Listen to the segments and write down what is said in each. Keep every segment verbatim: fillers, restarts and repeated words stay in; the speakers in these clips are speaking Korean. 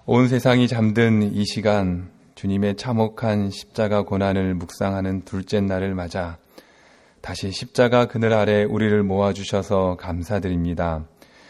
온 세상이 잠든 이 시간, 주님의 참혹한 십자가 고난을 묵상하는 둘째 날을 맞아 다시 십자가 그늘 아래 우리를 모아주셔서 감사드립니다.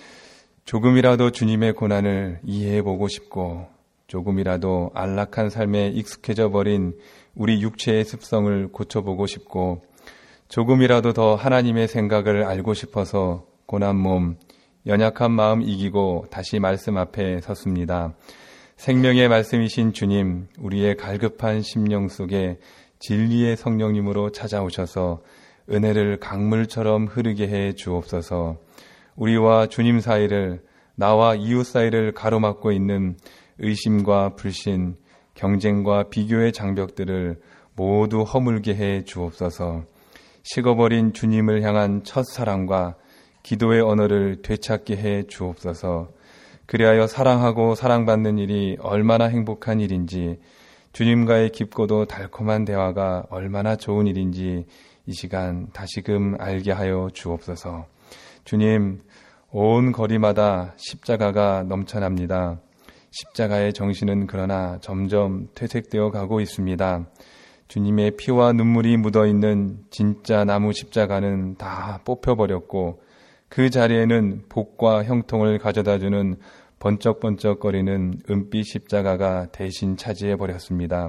조금이라도 주님의 고난을 이해해보고 싶고 조금이라도 안락한 삶에 익숙해져 버린 우리 육체의 습성을 고쳐보고 싶고 조금이라도 더 하나님의 생각을 알고 싶어서 고난 몸, 연약한 마음 이기고 다시 말씀 앞에 섰습니다. 생명의 말씀이신 주님, 우리의 갈급한 심령 속에 진리의 성령님으로 찾아오셔서 은혜를 강물처럼 흐르게 해 주옵소서. 우리와 주님 사이를, 나와 이웃 사이를 가로막고 있는 의심과 불신, 경쟁과 비교의 장벽들을 모두 허물게 해 주옵소서. 식어버린 주님을 향한 첫사랑과 기도의 언어를 되찾게 해 주옵소서. 그리하여 사랑하고 사랑받는 일이 얼마나 행복한 일인지, 주님과의 깊고도 달콤한 대화가 얼마나 좋은 일인지 이 시간 다시금 알게 하여 주옵소서. 주님, 온 거리마다 십자가가 넘쳐납니다. 십자가의 정신은 그러나 점점 퇴색되어 가고 있습니다. 주님의 피와 눈물이 묻어있는 진짜 나무 십자가는 다 뽑혀버렸고 그 자리에는 복과 형통을 가져다주는 번쩍번쩍거리는 은빛 십자가가 대신 차지해버렸습니다.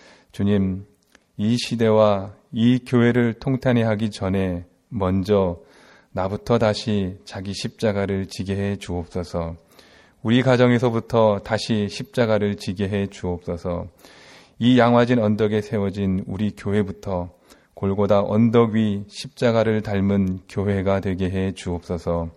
주님, 이 시대와 이 교회를 통탄해 하기 전에 먼저 나부터 다시 자기 십자가를 지게 해 주옵소서. 우리 가정에서부터 다시 십자가를 지게 해 주옵소서. 이 양화진 언덕에 세워진 우리 교회부터 골고다 언덕 위 십자가를 닮은 교회가 되게 해 주옵소서.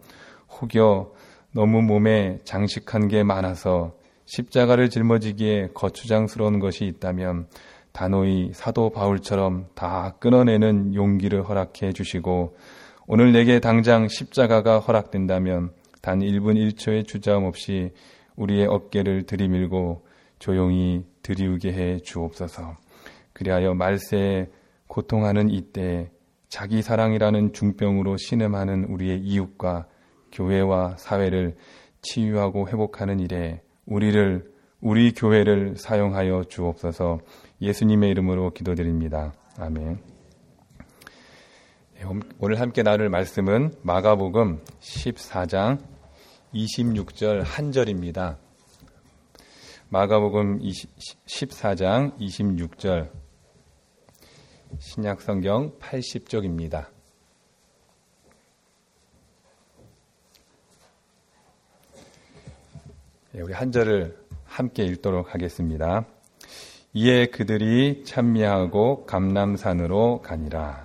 혹여 너무 몸에 장식한 게 많아서 십자가를 짊어지기에 거추장스러운 것이 있다면 단호히 사도 바울처럼 다 끊어내는 용기를 허락해 주시고 오늘 내게 당장 십자가가 허락된다면 단 일 분 일 초의 주저함 없이 우리의 어깨를 들이밀고 조용히 들이우게 해 주옵소서. 그리하여 말세에 고통하는 이때에 자기 사랑이라는 중병으로 신음하는 우리의 이웃과 교회와 사회를 치유하고 회복하는 일에 우리를, 우리 교회를 사용하여 주옵소서. 예수님의 이름으로 기도드립니다. 아멘. 오늘 함께 나눌 말씀은 마가복음 십사 장 이십육 절 한 절입니다. 마가복음 십사 장 이십육 절, 신약성경 팔십 쪽입니다. 우리 한 절을 함께 읽도록 하겠습니다. 이에 그들이 찬미하고 감람산으로 가니라.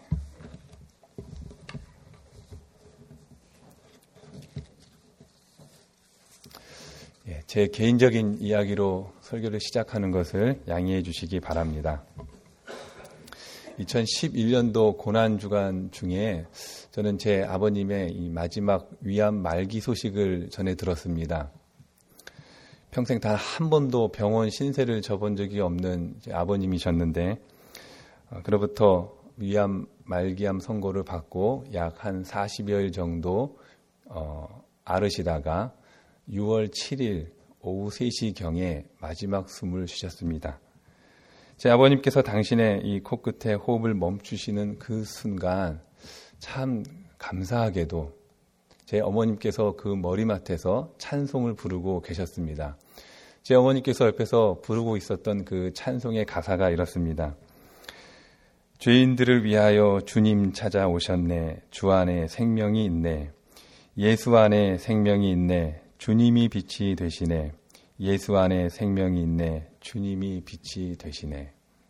제 개인적인 이야기로 설교를 시작하는 것을 양해해 주시기 바랍니다. 이천십일 년도 고난주간 중에 저는 제 아버님의 이 마지막 위암 말기 소식을 전해 들었습니다. 평생 단 한 번도 병원 신세를 져본 적이 없는 제 아버님이셨는데 그로부터 위암 말기암 선고를 받고 약 한 사십여일 정도 어, 앓으시다가 유월 칠일 오후 세 시경에 마지막 숨을 쉬셨습니다. 제 아버님께서 당신의 이 코끝에 호흡을 멈추시는 그 순간 참 감사하게도 제 어머님께서 그 머리맡에서 찬송을 부르고 계셨습니다. 제 어머니께서 옆에서 부르고 있었던 그 찬송의 가사가 이렇습니다. 죄인들을 위하여 주님 찾아오셨네. 주 안에 생명이 있네. 예수 안에 생명이 있네. 주님이 빛이 되시네. 예수 안에 생명이 있네. 주님이 빛이 되시네.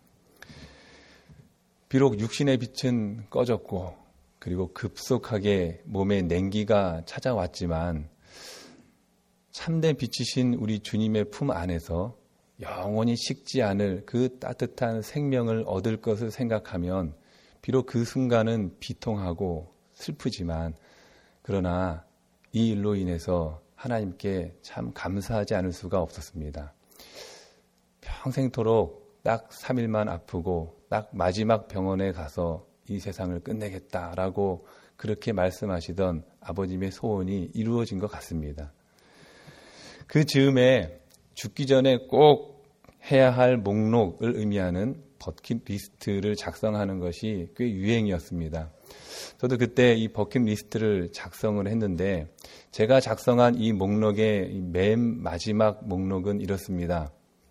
비록 육신의 빛은 꺼졌고 그리고 급속하게 몸에 냉기가 찾아왔지만 참된 빛이신 우리 주님의 품 안에서 영원히 식지 않을 그 따뜻한 생명을 얻을 것을 생각하면 비록 그 순간은 비통하고 슬프지만 그러나 이 일로 인해서 하나님께 참 감사하지 않을 수가 없었습니다. 평생토록 딱 삼 일만 아프고 딱 마지막 병원에 가서 이 세상을 끝내겠다라고 그렇게 말씀하시던 아버님의 소원이 이루어진 것 같습니다. 그 즈음에 죽기 전에 꼭 해야 할 목록을 의미하는 버킷리스트를 작성하는 것이 꽤 유행이었습니다. 저도 그때 이 버킷리스트를 작성을 했는데 제가 작성한 이 목록의 맨 마지막 목록은 이렇습니다.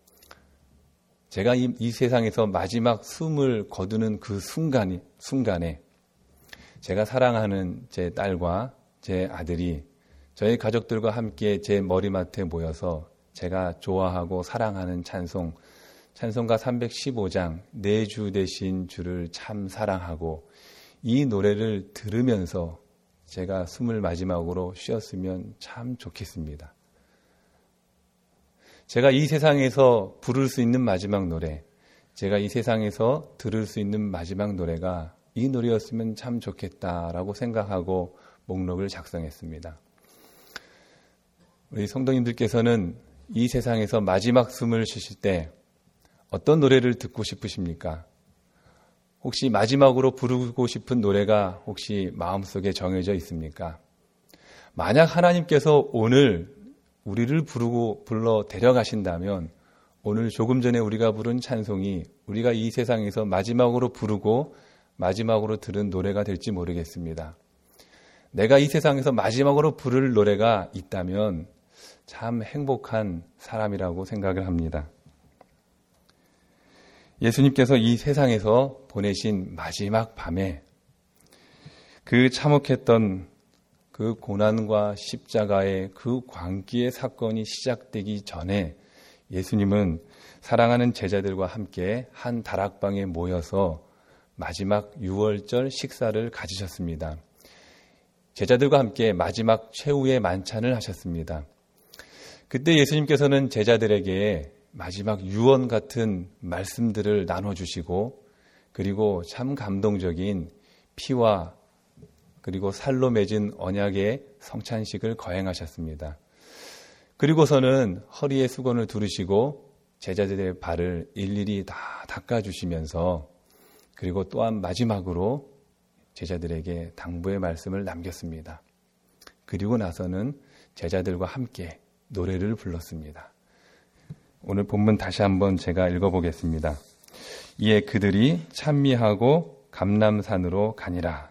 제가 이, 이 세상에서 마지막 숨을 거두는 그 순간이, 순간에 제가 사랑하는 제 딸과 제 아들이 저희 가족들과 함께 제 머리맡에 모여서 제가 좋아하고 사랑하는 찬송, 찬송가 삼백십오 장 내 주 되신 주를 참 사랑하고 이 노래를 들으면서 제가 숨을 마지막으로 쉬었으면 참 좋겠습니다. 제가 이 세상에서 부를 수 있는 마지막 노래, 제가 이 세상에서 들을 수 있는 마지막 노래가 이 노래였으면 참 좋겠다라고 생각하고 목록을 작성했습니다. 우리 성도님들께서는 이 세상에서 마지막 숨을 쉬실 때 어떤 노래를 듣고 싶으십니까? 혹시 마지막으로 부르고 싶은 노래가 혹시 마음속에 정해져 있습니까? 만약 하나님께서 오늘 우리를 부르고 불러 데려가신다면 오늘 조금 전에 우리가 부른 찬송이 우리가 이 세상에서 마지막으로 부르고 마지막으로 들은 노래가 될지 모르겠습니다. 내가 이 세상에서 마지막으로 부를 노래가 있다면 참 행복한 사람이라고 생각을 합니다. 예수님께서 이 세상에서 보내신 마지막 밤에 그 참혹했던 그 고난과 십자가의 그 광기의 사건이 시작되기 전에 예수님은 사랑하는 제자들과 함께 한 다락방에 모여서 마지막 유월절 식사를 가지셨습니다. 제자들과 함께 마지막 최후의 만찬을 하셨습니다. 그때 예수님께서는 제자들에게 마지막 유언 같은 말씀들을 나눠주시고 그리고 참 감동적인 피와 그리고 살로 맺은 언약의 성찬식을 거행하셨습니다. 그리고서는 허리에 수건을 두르시고 제자들의 발을 일일이 다 닦아주시면서 그리고 또한 마지막으로 제자들에게 당부의 말씀을 남겼습니다. 그리고 나서는 제자들과 함께 노래를 불렀습니다. 오늘 본문 다시 한번 제가 읽어보겠습니다. 이에 그들이 찬미하고 감람산으로 가니라.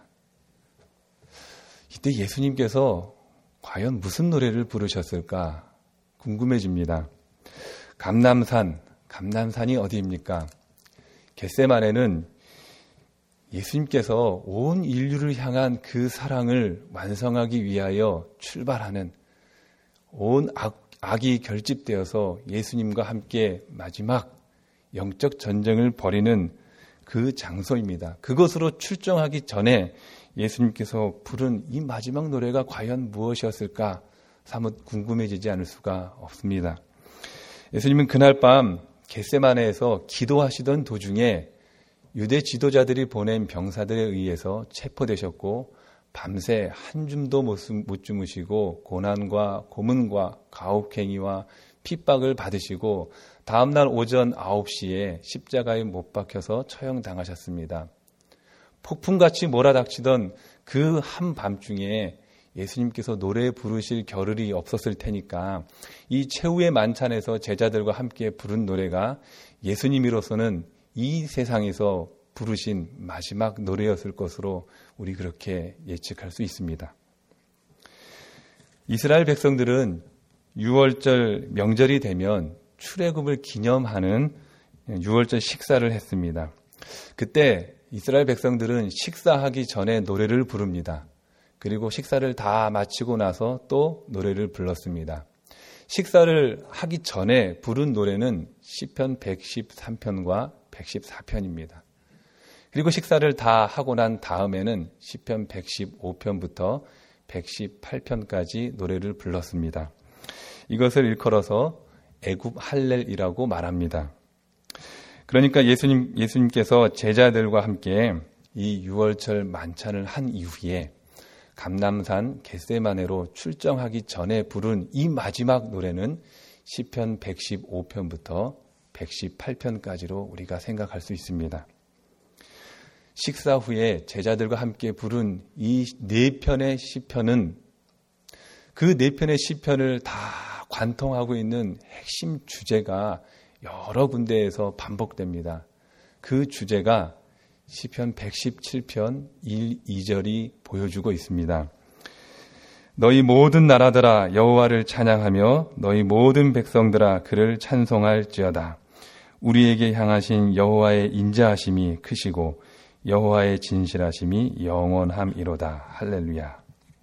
이때 예수님께서 과연 무슨 노래를 부르셨을까 궁금해집니다. 감람산, 감람산이 어디입니까? 겟세마네는 예수님께서 온 인류를 향한 그 사랑을 완성하기 위하여 출발하는 온 악, 악이 결집되어서 예수님과 함께 마지막 영적 전쟁을 벌이는 그 장소입니다. 그것으로 출정하기 전에 예수님께서 부른 이 마지막 노래가 과연 무엇이었을까 사뭇 궁금해지지 않을 수가 없습니다. 예수님은 그날 밤 겟세마네에서 기도하시던 도중에 유대 지도자들이 보낸 병사들에 의해서 체포되셨고 밤새 한 줌도 못 주무시고 고난과 고문과 가혹행위와 핍박을 받으시고 다음날 오전 아홉 시에 십자가에 못 박혀서 처형당하셨습니다. 폭풍같이 몰아닥치던 그 한밤중에 예수님께서 노래 부르실 겨를이 없었을 테니까 이 최후의 만찬에서 제자들과 함께 부른 노래가 예수님으로서는 이 세상에서 부르신 마지막 노래였을 것으로 우리 그렇게 예측할 수 있습니다. 이스라엘 백성들은 유월절 명절이 되면 출애굽을 기념하는 유월절 식사를 했습니다. 그때 이스라엘 백성들은 식사하기 전에 노래를 부릅니다. 그리고 식사를 다 마치고 나서 또 노래를 불렀습니다. 식사를 하기 전에 부른 노래는 시편 백십삼 편과 백십사 편입니다. 그리고 식사를 다 하고 난 다음에는 시편 백십오 편부터 백십팔 편까지 노래를 불렀습니다. 이것을 일컬어서 애굽 할렐이라고 말합니다. 그러니까 예수님, 예수님께서 제자들과 함께 이 유월절 만찬을 한 이후에 감람산 겟세마네로 출정하기 전에 부른 이 마지막 노래는 시편 백십오 편부터 백십팔 편까지로 우리가 생각할 수 있습니다. 식사 후에 제자들과 함께 부른 이 네 편의 시편은 그 네 편의 시편을 다 관통하고 있는 핵심 주제가 여러 군데에서 반복됩니다. 그 주제가 시편 백십칠 편 일, 이 절이 보여주고 있습니다. 너희 모든 나라들아 여호와를 찬양하며 너희 모든 백성들아 그를 찬송할지어다. 우리에게 향하신 여호와의 인자하심이 크시고 여호와의 진실하심이 영원함이로다. 할렐루야.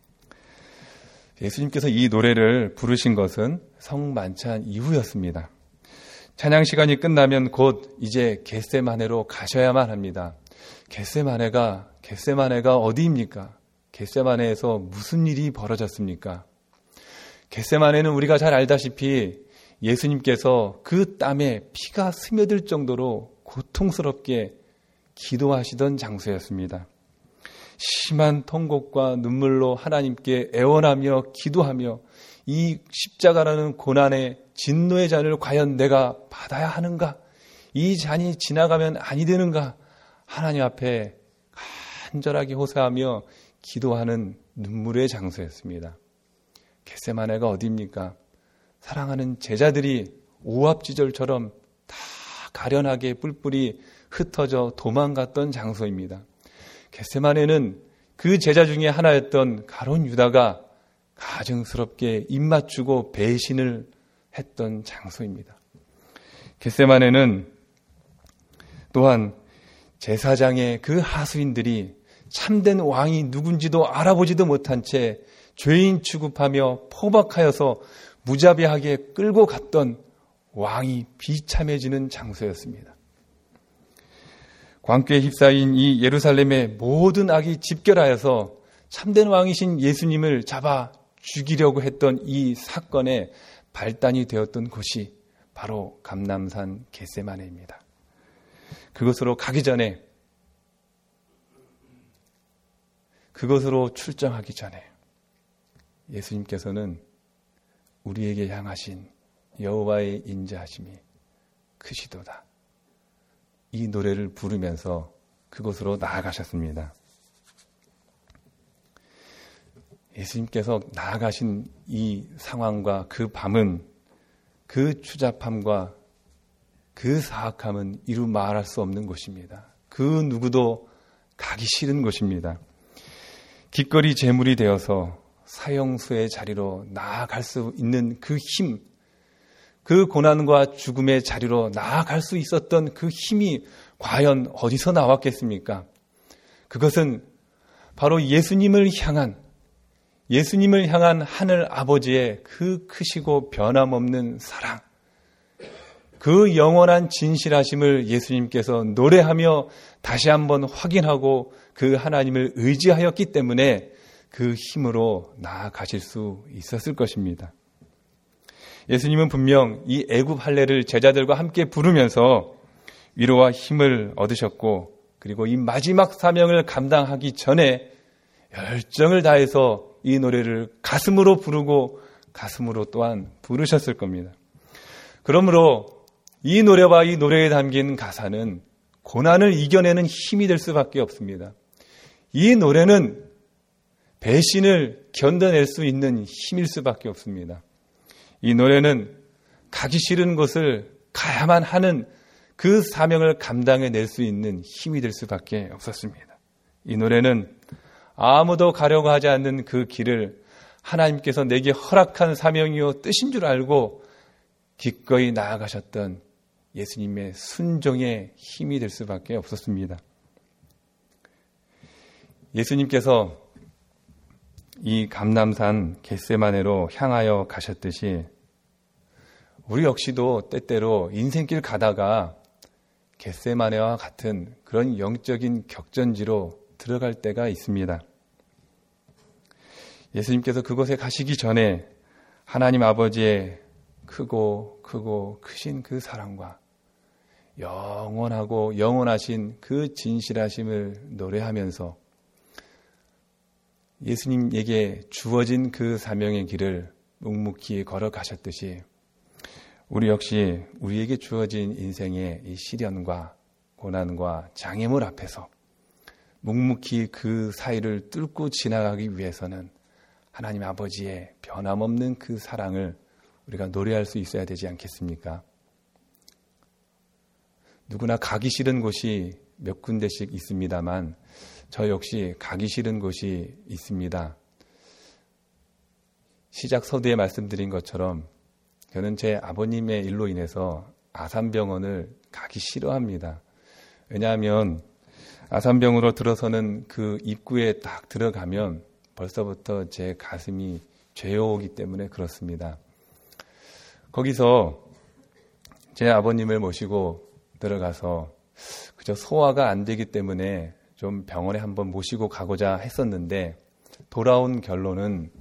예수님께서 이 노래를 부르신 것은 성만찬 이후였습니다. 찬양 시간이 끝나면 곧 이제 겟세마네로 가셔야만 합니다. 겟세마네가 겟세마네가 어디입니까? 겟세마네에서 무슨 일이 벌어졌습니까? 겟세마네는 우리가 잘 알다시피 예수님께서 그 땀에 피가 스며들 정도로 고통스럽게 기도하시던 장소였습니다. 심한 통곡과 눈물로 하나님께 애원하며 기도하며 이 십자가라는 고난의 진노의 잔을 과연 내가 받아야 하는가? 이 잔이 지나가면 아니 되는가? 하나님 앞에 간절하게 호소하며 기도하는 눈물의 장소였습니다. 겟세마네가 어디입니까? 사랑하는 제자들이 오합지졸처럼 다 가련하게 뿔뿔이 흩어져 도망갔던 장소입니다. 겟세마네는 그 제자 중에 하나였던 가룟 유다가 가증스럽게 입맞추고 배신을 했던 장소입니다. 겟세마네는 또한 제사장의 그 하수인들이 참된 왕이 누군지도 알아보지도 못한 채 죄인 취급하며 포박하여서 무자비하게 끌고 갔던 왕이 비참해지는 장소였습니다. 광교에 휩싸인 이 예루살렘의 모든 악이 집결하여서 참된 왕이신 예수님을 잡아 죽이려고 했던 이 사건의 발단이 되었던 곳이 바로 감람산 겟세마네입니다. 그곳으로 가기 전에, 그곳으로 출정하기 전에 예수님께서는 우리에게 향하신 여호와의 인자하심이 크시도다. 이 노래를 부르면서 그곳으로 나아가셨습니다. 예수님께서 나아가신 이 상황과 그 밤은, 그 추잡함과 그 사악함은 이루 말할 수 없는 곳입니다. 그 누구도 가기 싫은 곳입니다. 기꺼이 제물이 되어서 사형수의 자리로 나아갈 수 있는 그 힘, 그 고난과 죽음의 자리로 나아갈 수 있었던 그 힘이 과연 어디서 나왔겠습니까? 그것은 바로 예수님을 향한, 예수님을 향한 하늘 아버지의 그 크시고 변함없는 사랑, 그 영원한 진실하심을 예수님께서 노래하며 다시 한번 확인하고 그 하나님을 의지하였기 때문에 그 힘으로 나아가실 수 있었을 것입니다. 예수님은 분명 이 애굽 할례를 제자들과 함께 부르면서 위로와 힘을 얻으셨고, 그리고 이 마지막 사명을 감당하기 전에 열정을 다해서 이 노래를 가슴으로 부르고 가슴으로 또한 부르셨을 겁니다. 그러므로 이 노래와 이 노래에 담긴 가사는 고난을 이겨내는 힘이 될 수밖에 없습니다. 이 노래는 배신을 견뎌낼 수 있는 힘일 수밖에 없습니다. 이 노래는 가기 싫은 곳을 가야만 하는 그 사명을 감당해낼 수 있는 힘이 될 수밖에 없었습니다. 이 노래는 아무도 가려고 하지 않는 그 길을 하나님께서 내게 허락한 사명이요 뜻인 줄 알고 기꺼이 나아가셨던 예수님의 순종의 힘이 될 수밖에 없었습니다. 예수님께서 이 감람산 겟세마네로 향하여 가셨듯이 우리 역시도 때때로 인생길 가다가 겟세마네와 같은 그런 영적인 격전지로 들어갈 때가 있습니다. 예수님께서 그곳에 가시기 전에 하나님 아버지의 크고 크고 크신 그 사랑과 영원하고 영원하신 그 진실하심을 노래하면서 예수님에게 주어진 그 사명의 길을 묵묵히 걸어가셨듯이 우리 역시 우리에게 주어진 인생의 이 시련과 고난과 장애물 앞에서 묵묵히 그 사이를 뚫고 지나가기 위해서는 하나님 아버지의 변함없는 그 사랑을 우리가 노래할 수 있어야 되지 않겠습니까? 누구나 가기 싫은 곳이 몇 군데씩 있습니다만 저 역시 가기 싫은 곳이 있습니다. 시작 서두에 말씀드린 것처럼 저는 제 아버님의 일로 인해서 아산병원을 가기 싫어합니다. 왜냐하면 아산병으로 들어서는 그 입구에 딱 들어가면 벌써부터 제 가슴이 죄어오기 때문에 그렇습니다. 거기서 제 아버님을 모시고 들어가서 그저 소화가 안 되기 때문에 좀 병원에 한번 모시고 가고자 했었는데 돌아온 결론은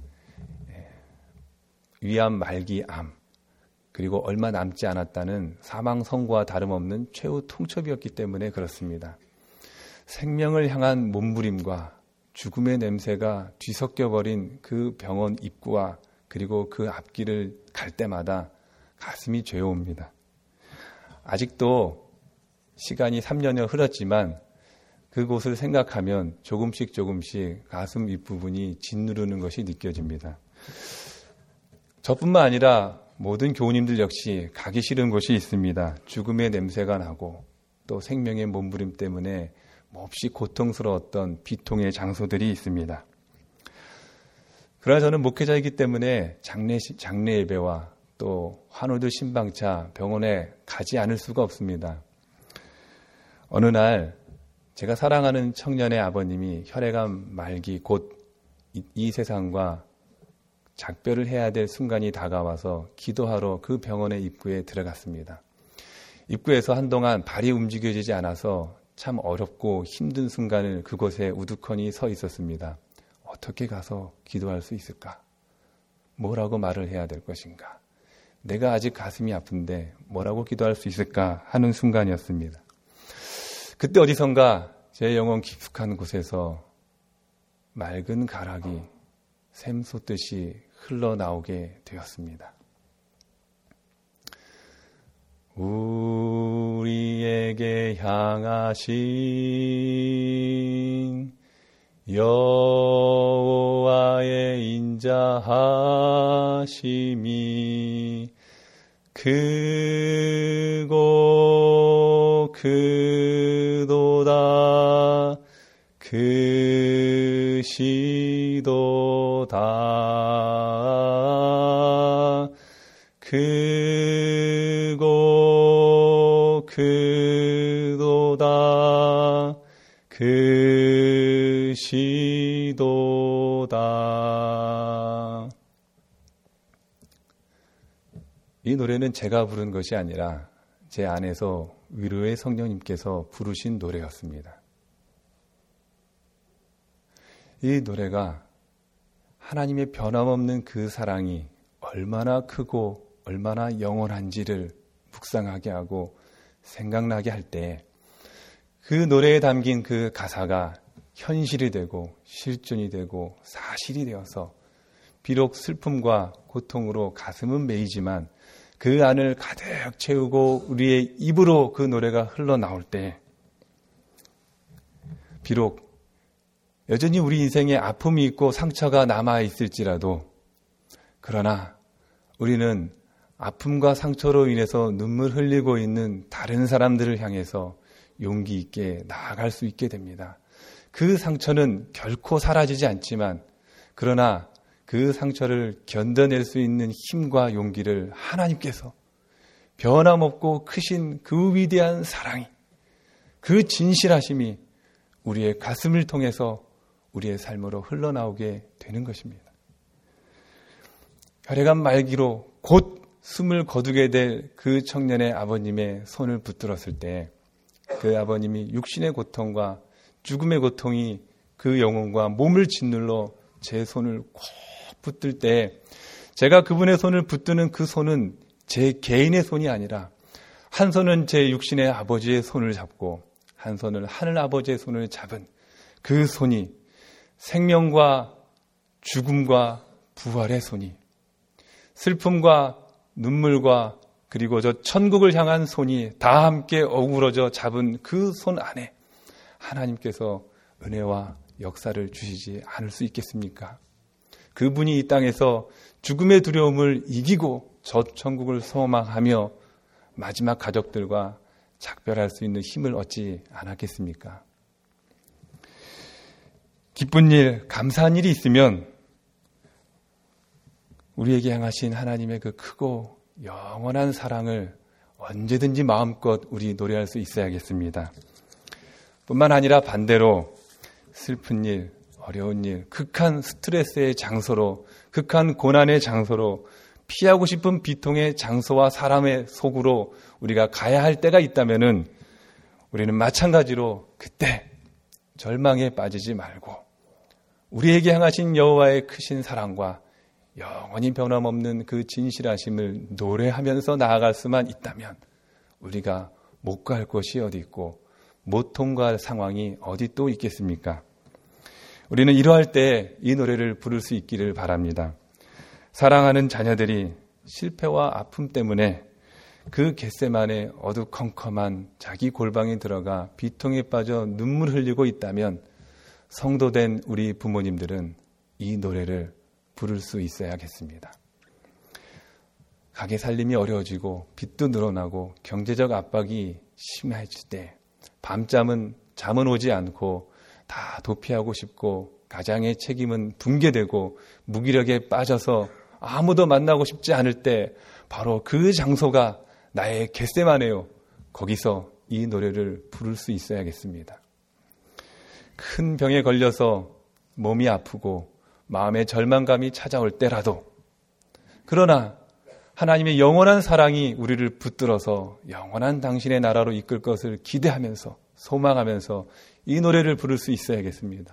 위암 말기 암 그리고 얼마 남지 않았다는 사망 선고와 다름없는 최후 통첩이었기 때문에 그렇습니다. 생명을 향한 몸부림과 죽음의 냄새가 뒤섞여버린 그 병원 입구와 그리고 그 앞길을 갈 때마다 가슴이 죄어옵니다. 아직도 시간이 삼 년여 흘렀지만 그곳을 생각하면 조금씩 조금씩 가슴 윗부분이 짓누르는 것이 느껴집니다. 저뿐만 아니라 모든 교우님들 역시 가기 싫은 곳이 있습니다. 죽음의 냄새가 나고 또 생명의 몸부림 때문에 몹시 고통스러웠던 비통의 장소들이 있습니다. 그러나 저는 목회자이기 때문에 장례, 장례 예배와 또 환우들 신방차 병원에 가지 않을 수가 없습니다. 어느 날 제가 사랑하는 청년의 아버님이 혈액암 말기 곧 이 세상과 작별을 해야 될 순간이 다가와서 기도하러 그 병원의 입구에 들어갔습니다. 입구에서 한동안 발이 움직여지지 않아서 참 어렵고 힘든 순간을 그곳에 우두커니 서 있었습니다. 어떻게 가서 기도할 수 있을까? 뭐라고 말을 해야 될 것인가? 내가 아직 가슴이 아픈데 뭐라고 기도할 수 있을까 하는 순간이었습니다. 그때 어디선가 제 영혼 깊숙한 곳에서 맑은 가락이 샘솟듯이 흘러나오게 되었습니다. 우리에게 향하신 여호와의 인자하심이 크고 크도다 크시도다 크고 크도다 크시도다. 이 노래는 제가 부른 것이 아니라 제 안에서 위로의 성령님께서 부르신 노래였습니다. 이 노래가 하나님의 변함없는 그 사랑이 얼마나 크고 얼마나 영원한지를 묵상하게 하고 생각나게 할 때 그 노래에 담긴 그 가사가 현실이 되고 실존이 되고 사실이 되어서 비록 슬픔과 고통으로 가슴은 메이지만 그 안을 가득 채우고 우리의 입으로 그 노래가 흘러나올 때 비록 여전히 우리 인생에 아픔이 있고 상처가 남아있을지라도 그러나 우리는 아픔과 상처로 인해서 눈물 흘리고 있는 다른 사람들을 향해서 용기 있게 나아갈 수 있게 됩니다. 그 상처는 결코 사라지지 않지만 그러나 그 상처를 견뎌낼 수 있는 힘과 용기를 하나님께서 변함없고 크신 그 위대한 사랑이 그 진실하심이 우리의 가슴을 통해서 우리의 삶으로 흘러나오게 되는 것입니다. 혈액암 말기로 곧 숨을 거두게 될 그 청년의 아버님의 손을 붙들었을 때 그 아버님이 육신의 고통과 죽음의 고통이 그 영혼과 몸을 짓눌러 제 손을 꼭 붙들 때 제가 그분의 손을 붙드는 그 손은 제 개인의 손이 아니라 한 손은 제 육신의 아버지의 손을 잡고 한 손은 하늘 아버지의 손을 잡은 그 손이 생명과 죽음과 부활의 손이 슬픔과 눈물과 그리고 저 천국을 향한 손이 다 함께 어우러져 잡은 그 손 안에 하나님께서 은혜와 역사를 주시지 않을 수 있겠습니까? 그분이 이 땅에서 죽음의 두려움을 이기고 저 천국을 소망하며 마지막 가족들과 작별할 수 있는 힘을 얻지 않았겠습니까? 기쁜 일, 감사한 일이 있으면 우리에게 향하신 하나님의 그 크고 영원한 사랑을 언제든지 마음껏 우리 노래할 수 있어야겠습니다. 뿐만 아니라 반대로 슬픈 일, 어려운 일, 극한 스트레스의 장소로, 극한 고난의 장소로, 피하고 싶은 비통의 장소와 사람의 속으로 우리가 가야 할 때가 있다면은 우리는 마찬가지로 그때 절망에 빠지지 말고 우리에게 향하신 여호와의 크신 사랑과 영원히 변함없는 그 진실하심을 노래하면서 나아갈 수만 있다면 우리가 못 갈 곳이 어디 있고 못 통과할 상황이 어디 또 있겠습니까? 우리는 이러할 때 이 노래를 부를 수 있기를 바랍니다. 사랑하는 자녀들이 실패와 아픔 때문에 그 겟세만의 어두컴컴한 자기 골방에 들어가 비통에 빠져 눈물 흘리고 있다면 성도된 우리 부모님들은 이 노래를 부를 수 있어야겠습니다. 가게 살림이 어려워지고 빚도 늘어나고 경제적 압박이 심해질 때 밤잠은 잠은 오지 않고 다 도피하고 싶고 가장의 책임은 붕괴되고 무기력에 빠져서 아무도 만나고 싶지 않을 때 바로 그 장소가 나의 겟세마네요. 거기서 이 노래를 부를 수 있어야겠습니다. 큰 병에 걸려서 몸이 아프고 마음의 절망감이 찾아올 때라도 그러나 하나님의 영원한 사랑이 우리를 붙들어서 영원한 당신의 나라로 이끌 것을 기대하면서 소망하면서 이 노래를 부를 수 있어야겠습니다.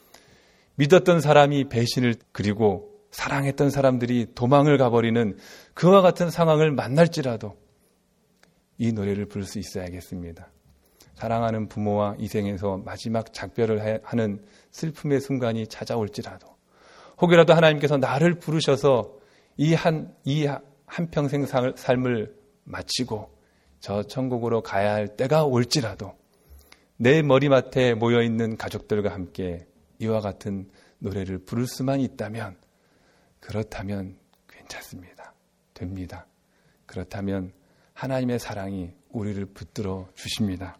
믿었던 사람이 배신을 그리고 사랑했던 사람들이 도망을 가버리는 그와 같은 상황을 만날지라도 이 노래를 부를 수 있어야겠습니다. 사랑하는 부모와 이생에서 마지막 작별을 하는 슬픔의 순간이 찾아올지라도 혹이라도 하나님께서 나를 부르셔서 이 한, 이 한평생 삶을 마치고 저 천국으로 가야 할 때가 올지라도 내 머리맡에 모여있는 가족들과 함께 이와 같은 노래를 부를 수만 있다면 그렇다면 괜찮습니다. 됩니다. 그렇다면 하나님의 사랑이 우리를 붙들어 주십니다.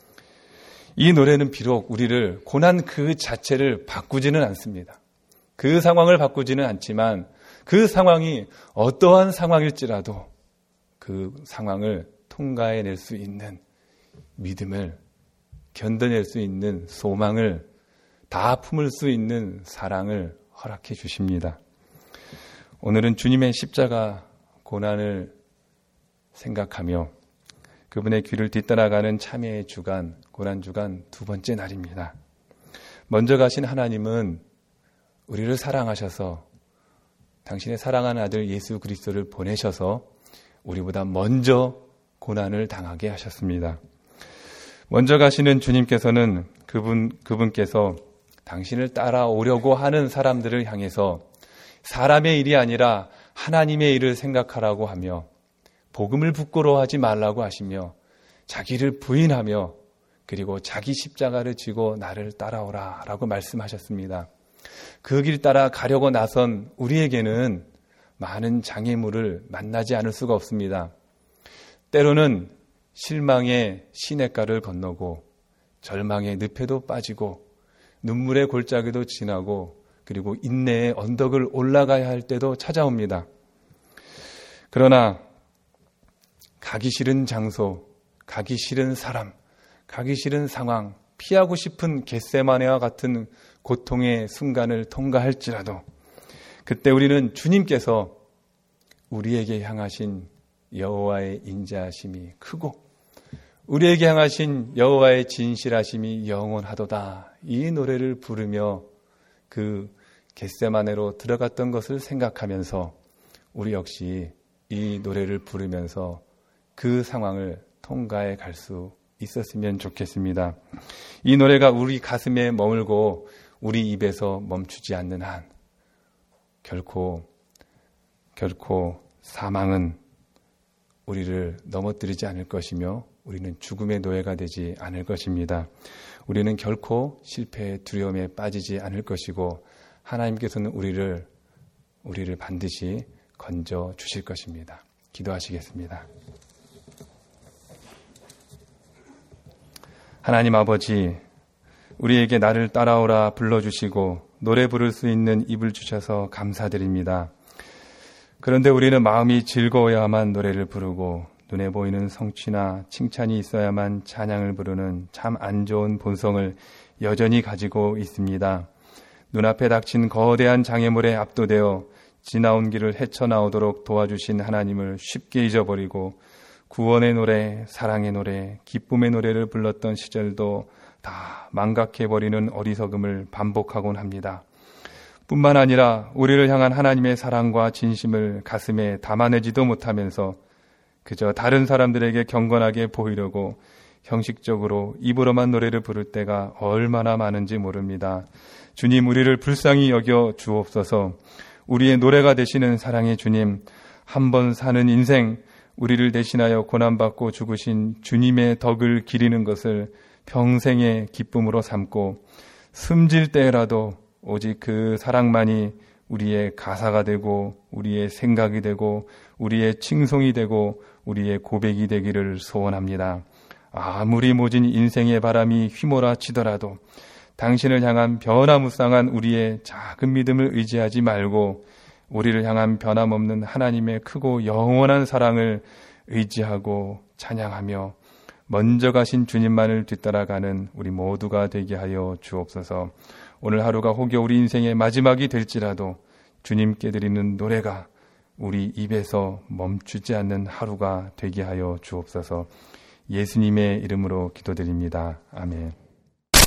이 노래는 비록 우리를 고난 그 자체를 바꾸지는 않습니다. 그 상황을 바꾸지는 않지만 그 상황이 어떠한 상황일지라도 그 상황을 통과해낼 수 있는 믿음을 견뎌낼 수 있는 소망을 다 품을 수 있는 사랑을 허락해 주십니다. 오늘은 주님의 십자가 고난을 생각하며 그분의 귀를 뒤따라가는 참회의 주간, 고난 주간 두 번째 날입니다. 먼저 가신 하나님은 우리를 사랑하셔서 당신의 사랑하는 아들 예수 그리스도를 보내셔서 우리보다 먼저 고난을 당하게 하셨습니다. 먼저 가시는 주님께서는 그분, 그분께서 당신을 따라오려고 하는 사람들을 향해서 사람의 일이 아니라 하나님의 일을 생각하라고 하며 복음을 부끄러워하지 말라고 하시며 자기를 부인하며 그리고 자기 십자가를 지고 나를 따라오라 라고 말씀하셨습니다. 그 길 따라 가려고 나선 우리에게는 많은 장애물을 만나지 않을 수가 없습니다. 때로는 실망의 시냇가를 건너고 절망의 늪에도 빠지고 눈물의 골짜기도 지나고 그리고 인내의 언덕을 올라가야 할 때도 찾아옵니다. 그러나 가기 싫은 장소, 가기 싫은 사람, 가기 싫은 상황, 피하고 싶은 겟세마네와 같은 고통의 순간을 통과할지라도 그때 우리는 주님께서 우리에게 향하신 여호와의 인자하심이 크고 우리에게 향하신 여호와의 진실하심이 영원하도다. 이 노래를 부르며 그 겟세마네로 들어갔던 것을 생각하면서 우리 역시 이 노래를 부르면서 그 상황을 통과해 갈 수 있었으면 좋겠습니다. 이 노래가 우리 가슴에 머물고 우리 입에서 멈추지 않는 한 결코 결코 사망은 우리를 넘어뜨리지 않을 것이며 우리는 죽음의 노예가 되지 않을 것입니다. 우리는 결코 실패의 두려움에 빠지지 않을 것이고 하나님께서는 우리를 우리를 반드시 건져 주실 것입니다. 기도하시겠습니다. 하나님 아버지, 우리에게 나를 따라오라 불러주시고 노래 부를 수 있는 입을 주셔서 감사드립니다. 그런데 우리는 마음이 즐거워야만 노래를 부르고 눈에 보이는 성취나 칭찬이 있어야만 찬양을 부르는 참 안 좋은 본성을 여전히 가지고 있습니다. 눈앞에 닥친 거대한 장애물에 압도되어 지나온 길을 헤쳐나오도록 도와주신 하나님을 쉽게 잊어버리고 구원의 노래, 사랑의 노래, 기쁨의 노래를 불렀던 시절도 다 망각해버리는 어리석음을 반복하곤 합니다. 뿐만 아니라 우리를 향한 하나님의 사랑과 진심을 가슴에 담아내지도 못하면서 그저 다른 사람들에게 경건하게 보이려고 형식적으로 입으로만 노래를 부를 때가 얼마나 많은지 모릅니다. 주님, 우리를 불쌍히 여겨 주옵소서. 우리의 노래가 되시는 사랑의 주님, 한 번 사는 인생, 우리를 대신하여 고난받고 죽으신 주님의 덕을 기리는 것을 평생의 기쁨으로 삼고 숨질 때라도 오직 그 사랑만이 우리의 가사가 되고 우리의 생각이 되고 우리의 칭송이 되고 우리의 고백이 되기를 소원합니다. 아무리 모진 인생의 바람이 휘몰아치더라도 당신을 향한 변화무쌍한 우리의 작은 믿음을 의지하지 말고 우리를 향한 변함없는 하나님의 크고 영원한 사랑을 의지하고 찬양하며 먼저 가신 주님만을 뒤따라가는 우리 모두가 되게 하여 주옵소서. 오늘 하루가 혹여 우리 인생의 마지막이 될지라도 주님께 드리는 노래가 우리 입에서 멈추지 않는 하루가 되게 하여 주옵소서. 예수님의 이름으로 기도드립니다. 아멘.